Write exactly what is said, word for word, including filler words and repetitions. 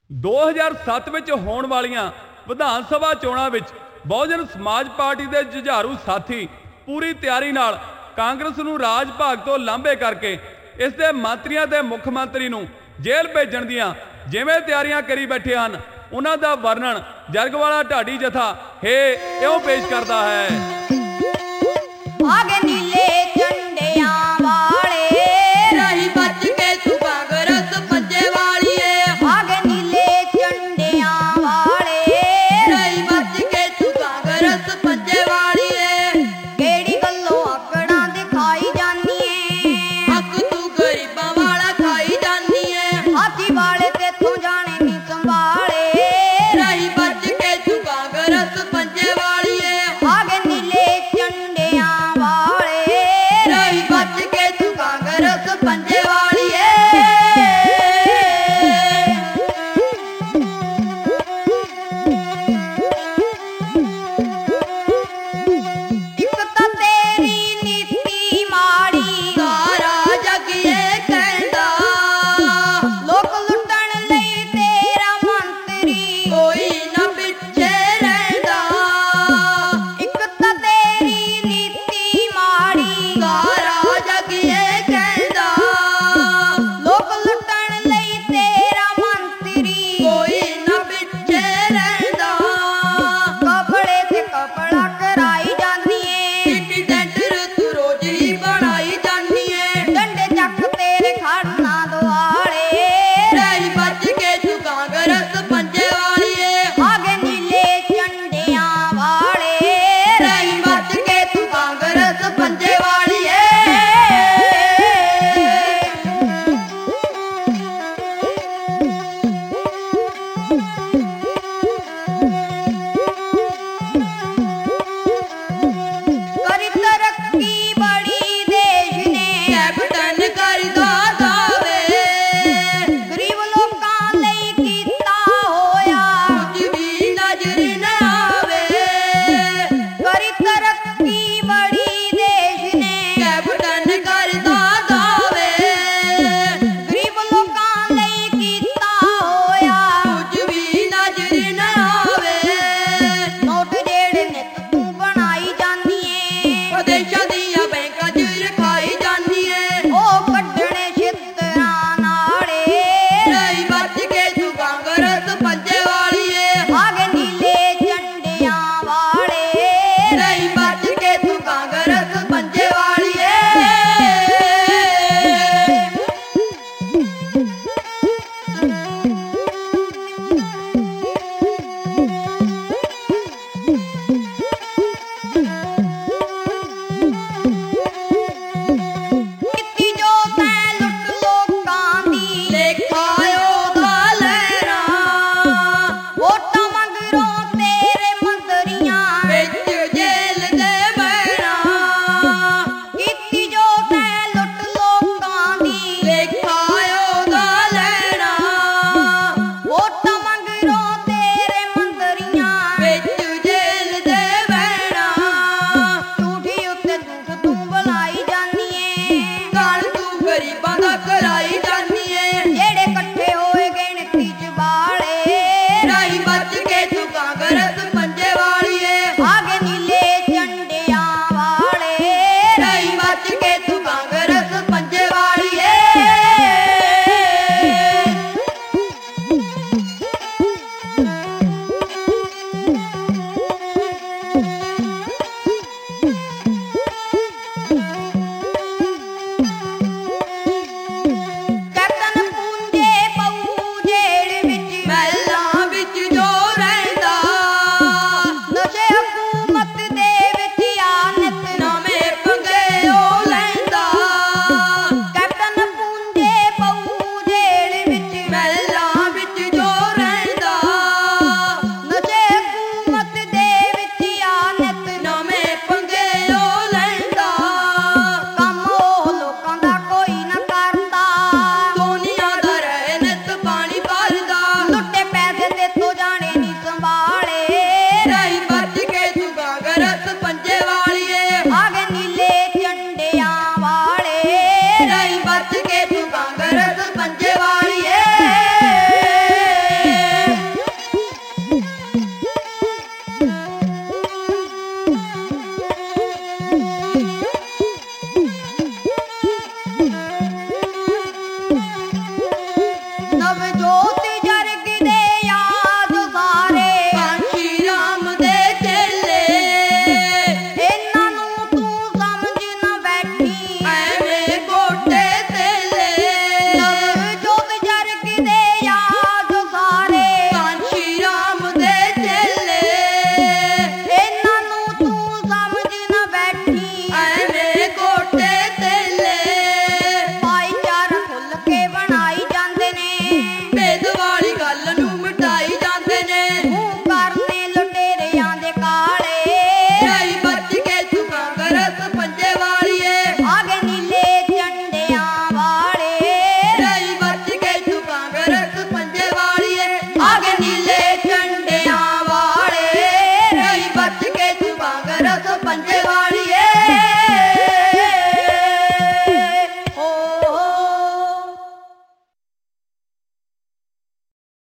ਦੋ ਹਜ਼ਾਰ ਸੱਤ ਵਿੱਚ ਹੋਣ ਵਾਲੀਆਂ ਵਿਧਾਨ ਸਭਾ ਚੋਣਾਂ ਵਿੱਚ ਬਹੁਜਨ ਸਮਾਜ ਪਾਰਟੀ ਦੇ ਜੁਝਾਰੂ ਸਾਥੀ ਪੂਰੀ ਤਿਆਰੀ ਨਾਲ ਕਾਂਗਰਸ ਨੂੰ ਰਾਜ ਭਾਗ ਤੋਂ ਲਾਂਭੇ ਕਰਕੇ ਇਸ ਦੇ ਮੰਤਰੀਆਂ ਤੇ ਮੁੱਖ ਮੰਤਰੀ ਨੂੰ ਜੇਲ੍ਹ ਭੇਜਣ ਦੀਆਂ ਜਿਵੇਂ ਤਿਆਰੀਆਂ ਕਰੀ ਬੈਠੇ ਹਨ, ਉਹਨਾਂ ਦਾ ਵਰਣਨ ਜਰਗਵਾਲਾ ਢਾਡੀ ਜਥਾ ਹੇ ਇਉਂ ਪੇਸ਼ ਕਰਦਾ ਹੈ। ਆਗੇ ਨੀਲੇ ਝੰਡਿਆਂ ਵਾਲੇ ਰਹੀ ਬਚ ਕੇ ਤੂੰ ਕਾਂਗਰਸ ਪੰਜੇ ਵਾਲੀਏ। ਆਗੇ ਨੀਲੇ ਝੰਡਿਆਂ ਵਾਲੇ ਰਹੀ ਬਚ ਕੇ ਤੂੰ ਕਾਂਗਰਸ ਪੰਜੇ ਵਾਲੀਏ। ਕਿਹੜੀ ਗੱਲੋਂ ਆਕੜਾਂ ਦਿਖਾਈ ਜਾਨੀ ਏ, ਹੱਕ ਤੂੰ ਗਰੀਬਾਂ ਵਾਲਾ ਖਾਈ ਜਾਨੀ ਏ। ਹਾਥੀ ਵਾਲੇ ਤੇਥੋਂ ਜਾਣੇ ਨਹੀਂ ਸੰਭਾਲੇ। ਰਹੀ ਬਚ ਕੇ ਤੂੰ ਕਾਂਗਰਸ ਪੰਜੇ ਵਾਲੀਏ। ਆਗੇ ਨੀਲੇ ਝੰਡਿਆਂ ਵਾਲੇ ਜੋਤ